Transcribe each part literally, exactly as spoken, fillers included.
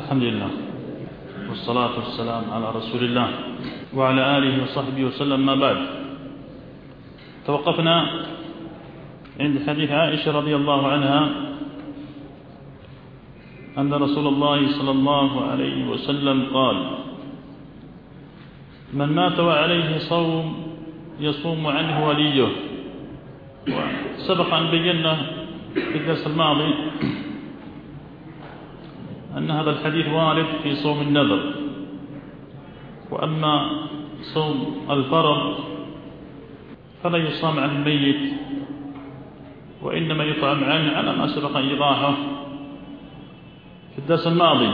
الحمد لله والصلاة والسلام على رسول الله وعلى آله وصحبه وسلم. ما بعد، توقفنا عند حديث عائشة رضي الله عنها أن رسول الله صلى الله عليه وسلم قال: من مات وعليه صوم يصوم عنه وليه. وسبق أن بينا في الدرس الماضي أن هذا الحديث وارد في صوم النذر، وأما صوم الفرض فلا يصام عن الميت، وإنما يطعم عنه على ما سبق إيضاحه في الدرس الماضي.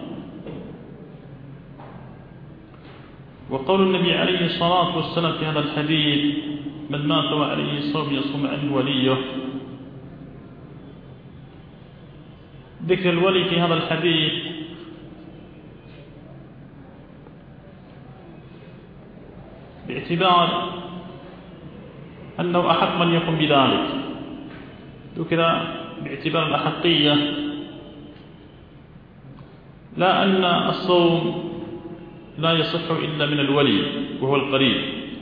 وقول النبي عليه الصلاة والسلام في هذا الحديث: من مات وعليه صوم يصوم عنه وليه، ذكر الولي في هذا الحديث باعتبار أنه أحق من يقوم بذلك، ذكر باعتبار الأحقية، لا أن الصوم لا يصح إلا من الولي وهو القريب.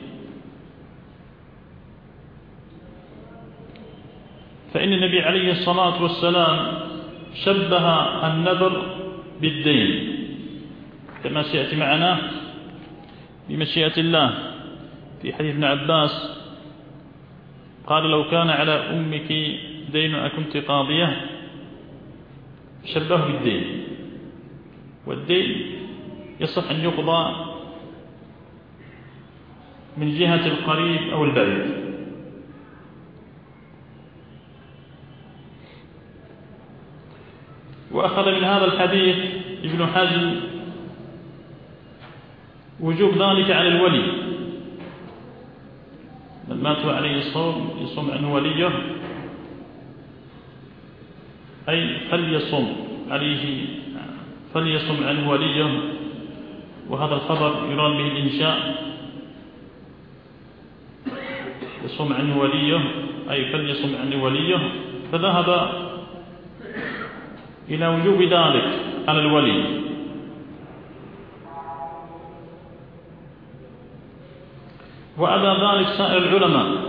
فإن النبي عليه الصلاة والسلام شبه النذر بالدين كما سيأتي معنا بمشيئة الله في حديث ابن عباس قال: لو كان على أمك دين أكنت قاضية. شبهه بالدين، والدين يصح أن يقضى من جهة القريب أو البعيد. وأخذ من هذا الحديث ابن حزم وجوب ذلك على الولي. من مات عليه الصوم يصوم عنه وليه، أي فليصم عليه فليصم عنه وليه. وهذا الخبر يراد به الإنشاء، يصوم عنه وليه أي فليصم عنه وليه، فذهب إلى وجوب ذلك على الولي. وأبى ذلك سائر العلماء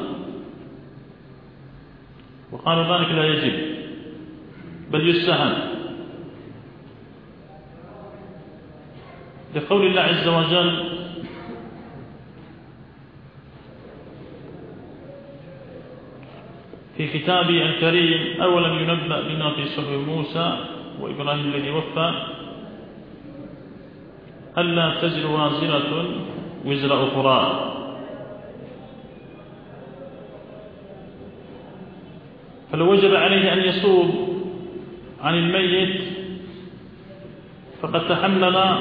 وقالوا ذلك لا يجب بل يستحب، لقول الله عز وجل: في كتابه الكريم: أولم ينبأ بما في صحف موسى وإبراهيم الذي وفى ألا تزر وازرة وزر أخرى. فلو وجب عليه أن يصوم عن الميت فقد تحمل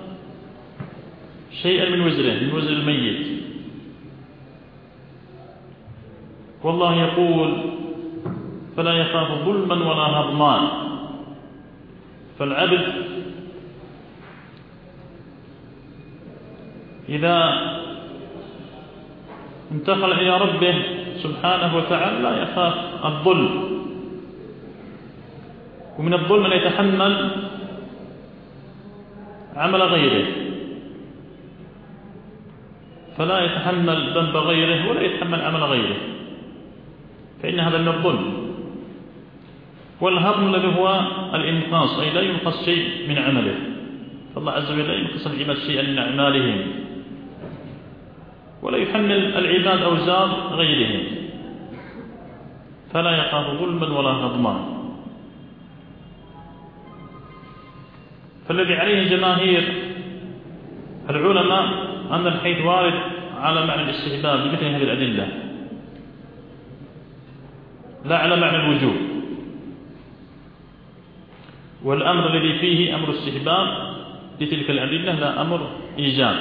شيئا من وزره، من وزر الميت. والله يقول: فلا يخاف ظلما ولا هضما. فالعبد إذا انتقل إلى ربه سبحانه وتعالى لا يخاف الظلم، ومن الظلم أن يتحمل عمل غيره، فلا يتحمل ذنب غيره ولا يتحمل عمل غيره، فإن هذا من الظلم. والهضم الذي هو الإنقاص، أي لا ينقص شيء من عمله، فالله عز وجل لا ينقص العباد شيئا من أعمالهم، ولا يحمل العباد أوزار غيرهم، فلا يخاف ظلما ولا هضما. فالذي عليه جماهير العلماء أن الحيث وارد على معنى الاستحباب بمثل هذه الأدلة، لا على معنى الوجوب. والأمر الذي فيه أمر استحباب لتلك الأدلة لا أمر إيجاب.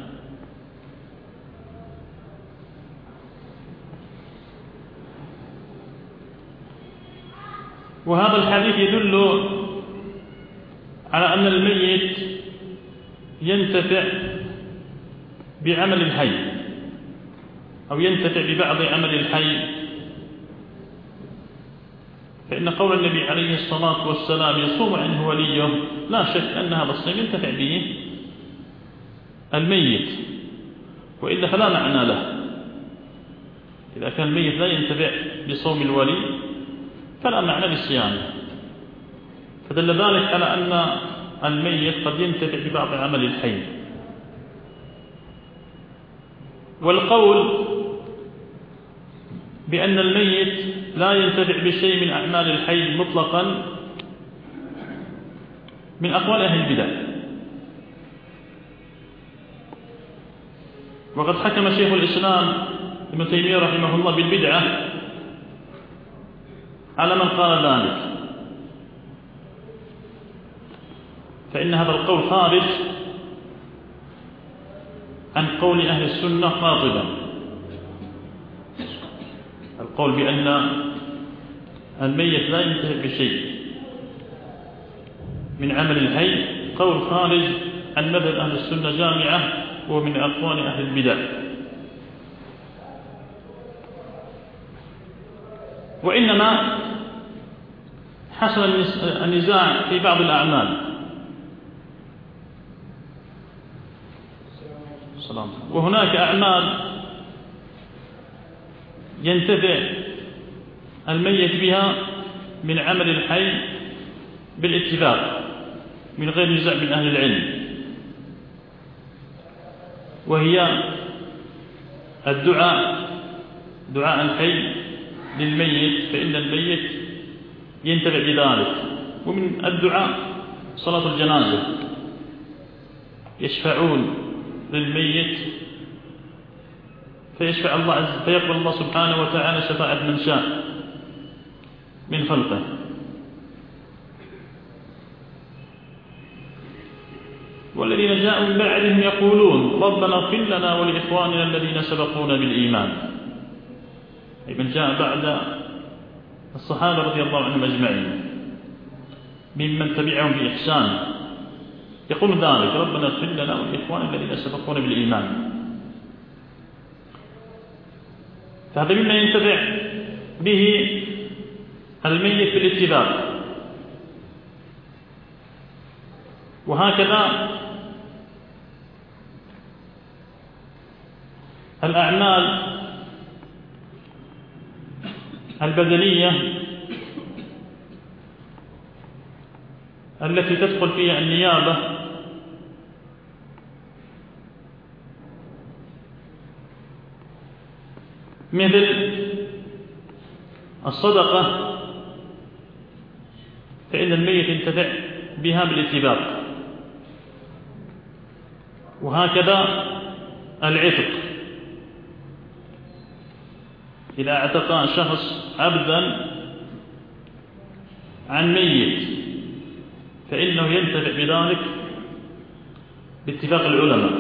وهذا الحديث يدل على أن الميت ينتفع بعمل الحي، أو ينتفع ببعض عمل الحي فإن قول النبي عليه الصلاة والسلام يصوم عنه وليه لا شك أن هذا الصيام ينتفع به الميت، وإلا فلا معنى له. إذا كان الميت لا ينتفع بصوم الولي فلا معنى لصيامه، فدل ذلك على أن الميت قد ينتفع ببعض عمل الحي. والقول بأن الميت لا ينتفع بشيء من أعمال الحي مطلقا من أقوال أهل البدع، وقد حكم شيخ الإسلام ابن تيمية رحمه الله بالبدعة على من قال ذلك، فإن هذا القول خارج عن قول أهل السنة قاطبا. القول بأن الميت لا ينتفع بشيء من عمل الحي قول خارج عن مذهب أهل السنة جامعة، ومن أقوال أهل البدع. وإنما حصل النزاع في بعض الأعمال، وهناك أعمال ينتفع الميت بها من عمل الحي بالاتفاق من غير نزاع من أهل العلم، وهي الدعاء دعاء الحي للميت، فإن الميت ينتفع بذلك. ومن الدعاء صلاة الجنازة، يشفعون للميت فيشفع الله عز فيقبل الله سبحانه وتعالى شفاعة من شاء من خلقه. والذين جاءوا من بعدهم يقولون ربنا اغفر لنا ولإخواننا الذين سبقونا بالإيمان، أي من جاء بعد الصحابة رضي الله عنهم أجمعين ممن تبعهم بإحسان يقول ذلك ربنا اغفر لنا ولإخواننا الذين سبقونا بالإيمان. فهذا مما ينتفع به الميت بالاتفاق. وهكذا الأعمال البدنية التي تدخل فيها النيابة مثل الصدقة، فإن الميت ينتفع بها بالاتفاق. وهكذا العتق، إذا اعتق شخص عبدا عن ميت فإنه ينتفع بذلك باتفاق العلماء.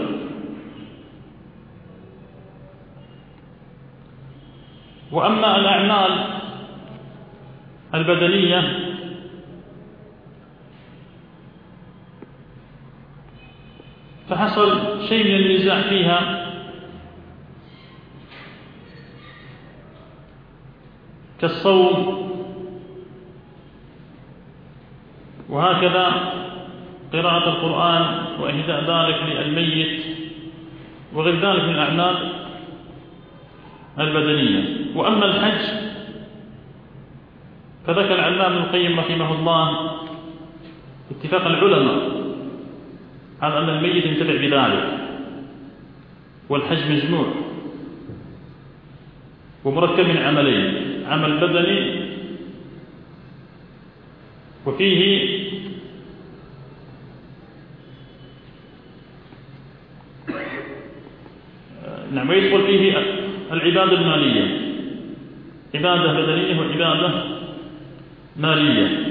وأما الأعمال البدنية فحصل شيء من النزاع فيها، كالصوم، وهكذا قراءة القرآن وإهداء ذلك للميت وغير ذلك من الأعمال البدنية. وأما الحج فذكر العلامة ابن القيم رحمه الله اتفاق العلماء على أن الميت ينتفع بذلك، والحج مجموع ومركب من عملين، عمل بدني وفيه نعم ويدخل فيه العبادة المالية، عبادة بدنية وعبادة مالية.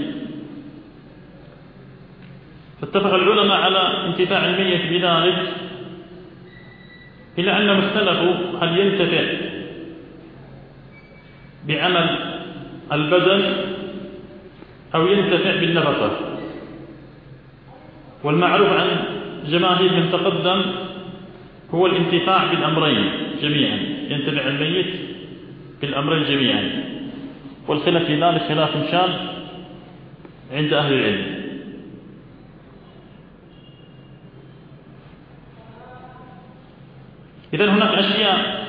فاتفق العلماء على انتفاع الميت بذلك، إلا أنهم اختلفوا هل ينتفع بعمل البدن أو ينتفع بالنفقة. والمعروف عن جماهير من تقدم هو الانتفاع بالأمرين جميعا، ينتفع الميت بالأمرين جميعا. والخلاف في ذلك خلاف شاذ عند أهل العلم. إذن هناك أشياء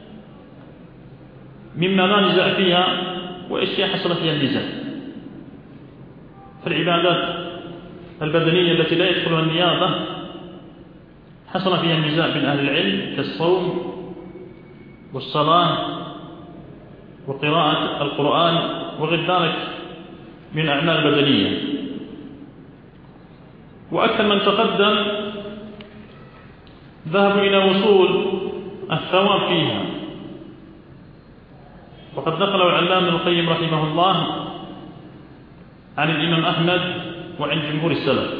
مما لا نزاع فيها وأشياء حصل فيها النزاع. فالعبادات البدنية التي لا يدخلها النيابة حصل فيها النزاع بين أهل العلم كالصوم والصلاة وقراءة القرآن وغير ذلك من الأعمال البدنية. وأكثر من تقدم ذهبوا إلى وصول الثواب فيها، وقد نقل العلامة ابن القيم رحمه الله عن الإمام أحمد وعن جمهور السلف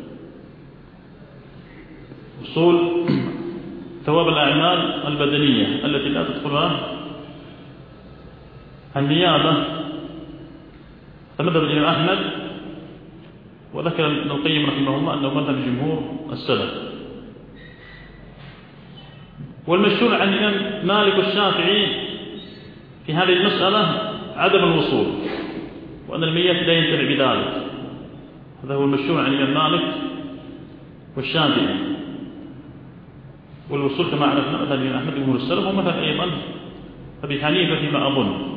وصول ثواب الأعمال البدنية التي لا تدخلها النيابة. فمذهب الإمام أحمد، وذكر ابن القيم رحمه الله أنه مذهب جمهور السلف. والمشهور عن الإمام مالك والشافعي في هذه المسألة عدم الوصول، وأن الميت لا ينتفع بذلك. هذا هو المشهور عن الإمام مالك والشافعي. والوصول كما عرفنا مثلا الإمام أحمد جمهور السلف، ومثلا أيضا أبي حنيفة فيما أظن.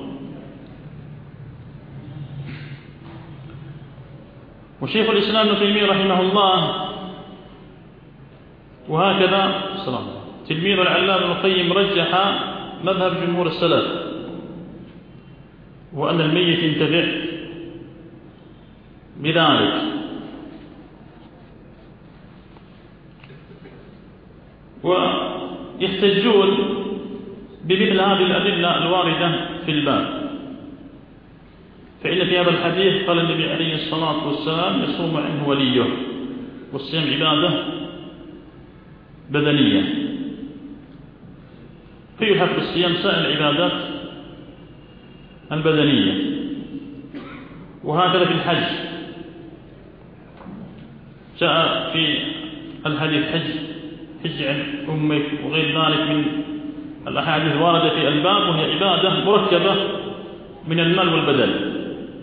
وشيخ الإسلام ابن تيمية رحمه الله وهكذا تلميذ العلامة ابن القيم رجح مذهب جمهور السلف، وأن الميت ينتفع بذلك. ويحتجون بمثل هذه الأدلة الواردة في الباب. فإن في هذا الحديث قال النبي عليه الصلاة والسلام يصوم عنه وليه، والصيام عبادة بدنية، فيلحق بالصيام سائر العبادات البدنية. وهكذا في الحج جاء في الحديث حج حج عن أمك وغير ذلك من الأحاديث الواردة في الباب، وهي عبادة مركبة من المال والبدن.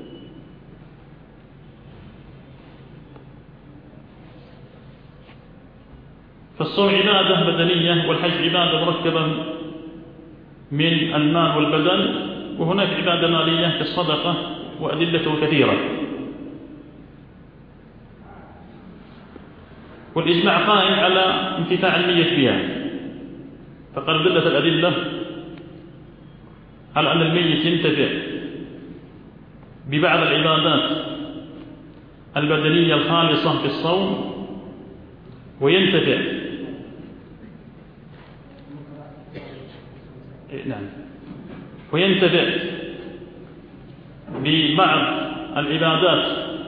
فالصوم عبادة بدنية، والحج عبادة مركبة من المال والبدن، وهناك عبادة مالية كالصدقة وأدلته كثيرة. والإجماع قائم على انتفاع الميت بها، فقد دلت الأدلة على أن الميت ينتفع ببعض العبادات البدنية الخالصة في الصوم، وينتفع نعم وينتفع ببعض العبادات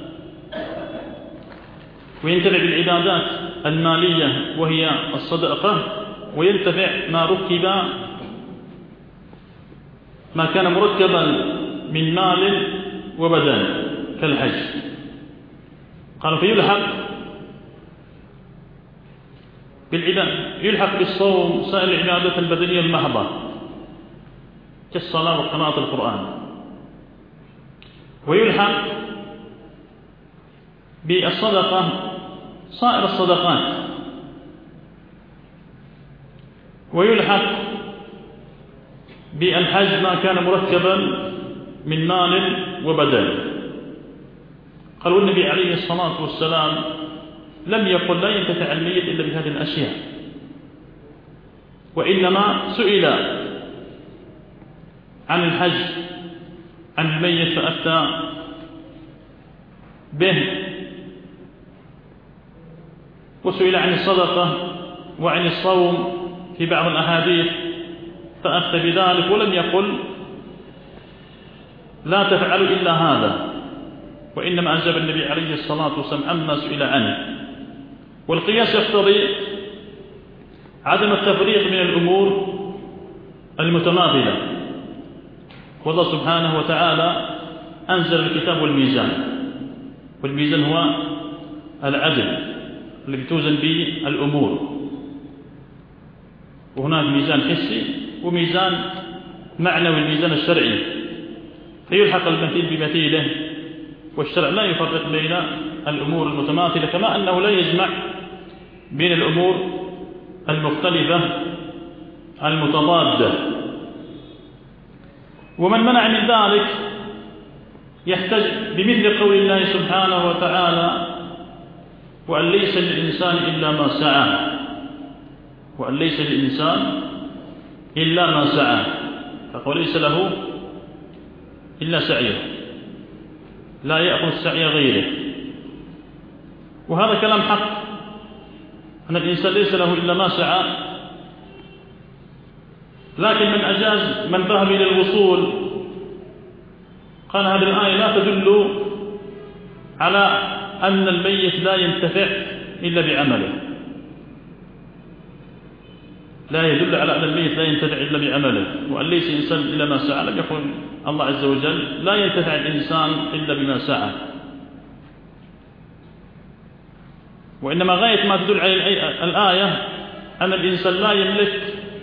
وينتفع بالعبادات المالية وهي الصدقة، وينتفع ما ركب ما كان مركبا من مال وبدن كالحج. قالوا فيلحق بالعبادة يلحق بالصوم سائر العبادات البدنية المحضة كالصلاة وقراءة القرآن، ويلحق بالصدقة صائر الصدقات، ويلحق بالحج ما كان مركبا من مال وبدن. قالوا النبي عليه الصلاة والسلام لم يقل لا ينتفع الميت إلا بهذه الأشياء، وإنما سئل عن الحج عن الميت فأفتى به، وسئل عن الصدقة وعن الصوم في بعض الأحاديث فأفتى بذلك، ولم يقل لا تفعل إلا هذا، وإنما أجاب النبي عليه الصلاة والسلام عما سئل عنه. والقياس يقتضي عدم التفريق من الأمور المتماثلة، والله سبحانه وتعالى أنزل الكتاب والميزان، والميزان هو العدل الذي توزن به الأمور، وهناك ميزان حسي وميزان معنوي الميزان الشرعي. فيلحق المثيل بمثيله، والشرع لا يفرق بين الأمور المتماثلة، كما أنه لا يجمع بين الأمور المختلفة المتضادة. ومن منع من ذلك يحتج بمثل قول الله سبحانه وتعالى: وأن ليس للإنسان إلا ما سعى، وأن ليس للإنسان إلا ما سعى، فقال ليس له إلا سعيه، لا يأخذ سعي غيره. وهذا كلام حق، أن الإنسان ليس له إلا ما سعى، لكن من أجاز من ذهب إلى الوصول قال هذه الآية لا تدل على أن الميت لا ينتفع إلا بعمله، لا يدل على أن الميت لا ينتفع إلا بعمله، وأن ليس إنسان إلا ما سعى. لم يقل الله عز وجل لا ينتفع الإنسان إلا بما سعى، وإنما غاية ما تدل على الآية أن الإنسان لا يملك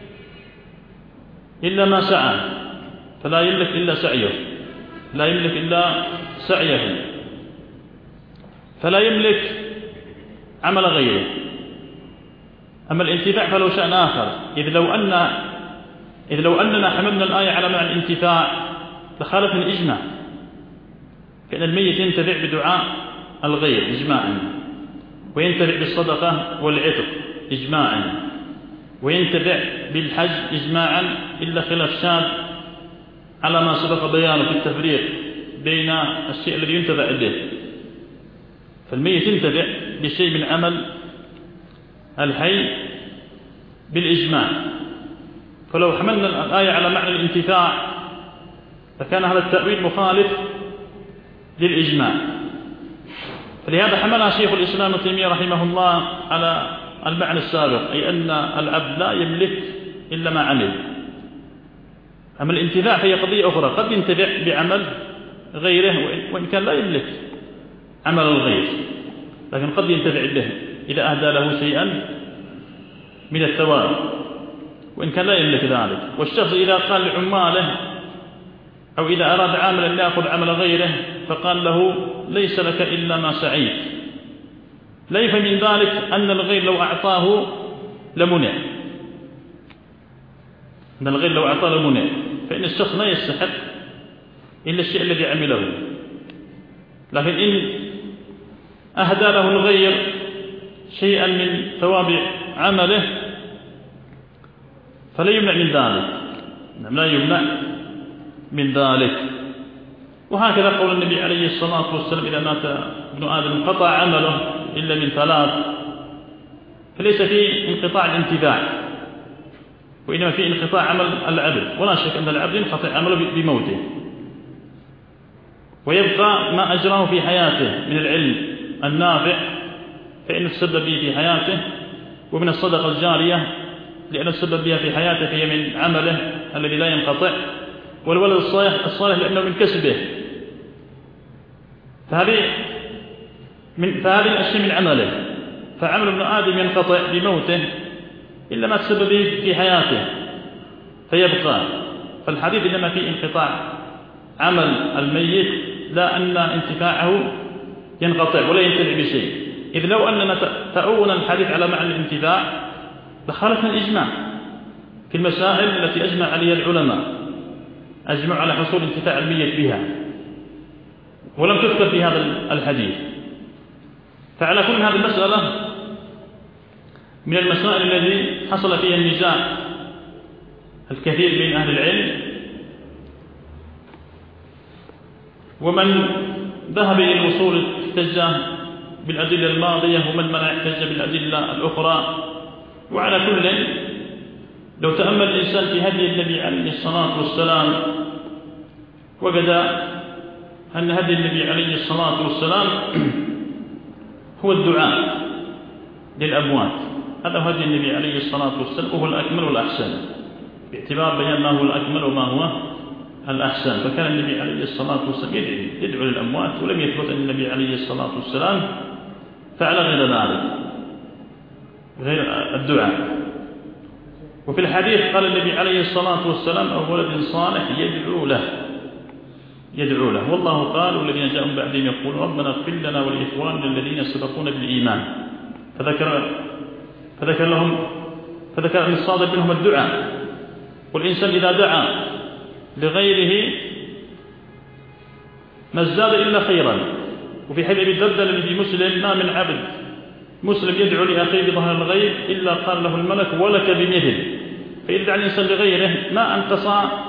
إلا ما سعى، فلا يملك إلا سعيه، لا يملك إلا سعيه، فلا يملك عمل غيره. أما الانتفاع فلو شأن آخر، إذ لو أن إذ لو أننا حملنا الآية على معنى الانتفاع لخالف الإجماع، فإن الميت ينتفع بدعاء الغير إجماعا، وينتفع بالصدقة والعتق إجماعا، وينتفع بالحج إجماعا، إلا خلاف شاذ على ما سبق بيانه في التفريق بين الشيء الذي ينتفع به. فالميت ينتفع بشيء من عمل الحي بالإجماع، فلو حملنا الآية على معنى الانتفاع فكان هذا التأويل مخالف للإجماع. فلهذا حملها شيخ الإسلام ابن تيمية رحمه الله على المعنى السابق، أي أن العبد لا يملك إلا ما عمل. أما الانتفاع فهي قضية أخرى، قد ينتفع بعمل غيره وإن كان لا يملك عمل الغير، لكن قد ينتفع به إذا أهدى له شيئا من الثواب، وإن كان لا يملك ذلك. والشخص إذا قال لعماله أو إذا أراد عاملا لا يأخذ عمل غيره فقال له ليس لك إلا ما سعيت، لا يفهم من ذلك أن الغير لو أعطاه لمنع، أن الغير لو أعطاه لمنع، فإن الشخص لا يستحق إلا الشيء الذي عمله. لكن إن أهدى له الغير شيئا من ثواب عمله فلا يمنع من ذلك، لا يمنع من ذلك. وهكذا قول النبي عليه الصلاة والسلام: إذا مات ابن آدم انقطع عمله إلا من ثلاث، فليس في انقطاع الانتفاع، وإنما في انقطاع عمل العبد. ولا شك أن العبد ينقطع عمله بموته، ويبقى ما أجراه في حياته من العلم النافع فإنه تسبب به في حياته، ومن الصدقة الجارية لأنه تسبب بها في حياته فهي من عمله الذي لا ينقطع، والولد الصالح الصالح لأنه من كسبه. فهذه من فهذه الأشياء من عمله، فعمل ابن آدم ينقطع بموته إلا ما تسبب به في حياته فيبقى. فالحديث إنما في انقطاع عمل الميت، لا أن انتفاعه ينقطع ولا ينتفع بشيء. إذ لو أننا تأونا الحديث على معنى الانتفاع لخالفنا الإجماع في المسائل التي أجمع عليها العلماء، أجمع على حصول انتفاع الميت بها، ولم تذكر في هذا الحديث. فعلى كل هذه المسألة من المسائل التي حصل فيها النزاع الكثير بين أهل العلم، ومن ذهب إلى الوصول احتج بالأدلة الماضية، ومن منع احتج بالأدلة الأخرى. وعلى كل لو تأمل الإنسان في هدي النبي عليه الصلاة والسلام وجد أن هدي النبي عليه الصلاة والسلام هو الدعاء للأموات. هذا هدي النبي عليه الصلاة والسلام، وهو الأكمل والأحسن، باعتبار بيان ما هو الأكمل وما هو الأحسن. فكان النبي عليه الصلاة والسلام يدعو, يدعو للأموات، ولم يثبت أن النبي عليه الصلاة والسلام فعل غير ذلك، غير الدعاء. وفي الحديث قال النبي عليه الصلاة والسلام: أو ولد صالح يدعو له. يدعو له. والله قال والذين جاءوا من بعدهم يقولون ربنا اغفر لنا ولإخواننا الذين سبقونا بالإيمان، فذكر فذكر لهم فذكر أن الصادق منهم الدعاء. والإنسان إذا دعا لغيره ما ازداد إلا خيرا. وفي حديث أبي الدرداء الذي في مسلم ما من عبد مسلم يدعو لأخيه بظهر الغيب إلا قال له الملك ولك بمثل. فإذا دعا الإنسان لغيره ما أنقص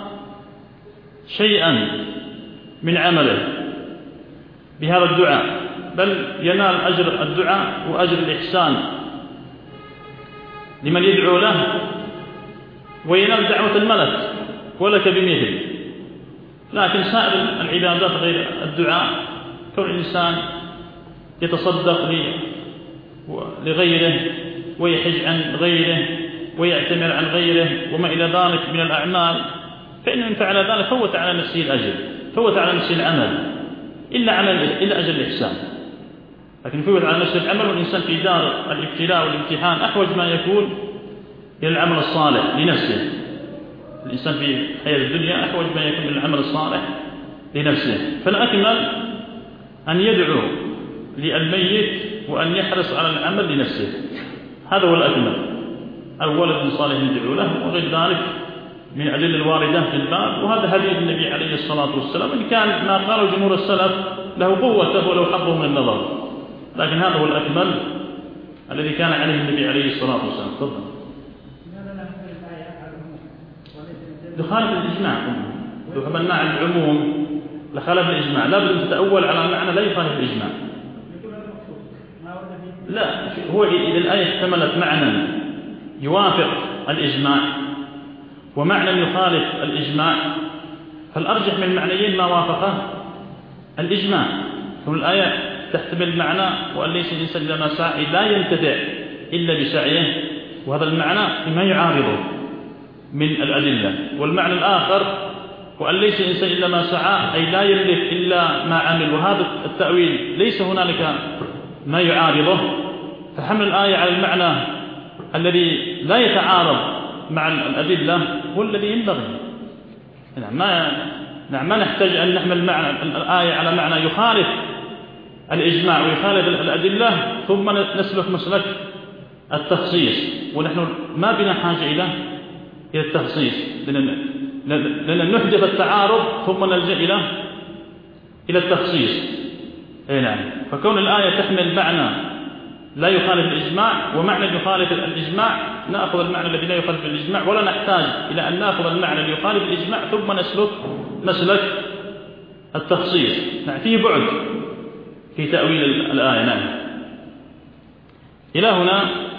شيئا من عمله بهذا الدعاء، بل ينال أجر الدعاء وأجر الإحسان لمن يدعو له، وينال دعوة الملك ولك بمثل. لكن سائر العبادات غير الدعاء كون الإنسان يتصدق لغيره ويحج عن غيره ويعتمر عن غيره وما إلى ذلك من الأعمال، فإن من فعل ذلك فوت على نفسه الأجر، فوت على نفسه العمل، إلا عمل إلا أجر الإحسان. لكن فوت على نفسه العمل، والإنسان في دار الابتلاء والامتحان أحوج ما يكون إلى العمل الصالح لنفسه. الإنسان في حياة الدنيا أحوج ما يكون من العمل الصالح لنفسه. فالأكمل أن يدعو للميت وأن يحرص على العمل لنفسه، هذا هو الأكمل. الولد صالح يدعو له وغير ذلك من أدلة الواردة في الباب. وهذا حديث النبي عليه الصلاة والسلام إن كان ما قاله جمهور السلف له قوته ولو حظه من النظر، لكن هذا هو الأكمل الذي كان عليه النبي عليه الصلاة والسلام. تفضل. دخالف الإجماع، لو حملنا على العموم لخالف الإجماع، لا بد أن تتأول على معنى لا يخالف الإجماع. لا، هو إذا الآية احتملت معنى يوافق الإجماع ومعنى يخالف الإجماع، فالأرجح من المعنيين ما وافقه الإجماع. فالآية تحتمل معنى وأن ليس الإنسان إلا ما سعى لا ينتفع إلا بسعيه، وهذا المعنى فيما يعارضه من الأدلة. والمعنى الآخر وأن ليس الإنسان إلا ما سعى أي لا يملك إلا ما عمل، وهذا التأويل ليس هنالك ما يعارضه. فحمل الآية على المعنى الذي لا يتعارض مع الأدلة هو الذي ينبغي. نعم ما نعم ما نحتاج أن نحمل معنى الآية على معنى يخالف الإجماع ويخالف الأدلة ثم نسلك مسلك التخصيص، ونحن ما بنا حاجة إلى إلى التخصيص، لأن نحدث التعارض ثم نلجأ إلى إلى التخصيص. أي نعم. فكون الآية تحمل معنى لا يخالف الإجماع ومعنى يخالف الإجماع، نأخذ المعنى الذي لا يخالف الإجماع، ولا نحتاج إلى أن نأخذ المعنى الذي يخالف الإجماع ثم نسلك مسلك التخصيص. نعم فيه بعد في تأويل الآية. نعم. إلى هنا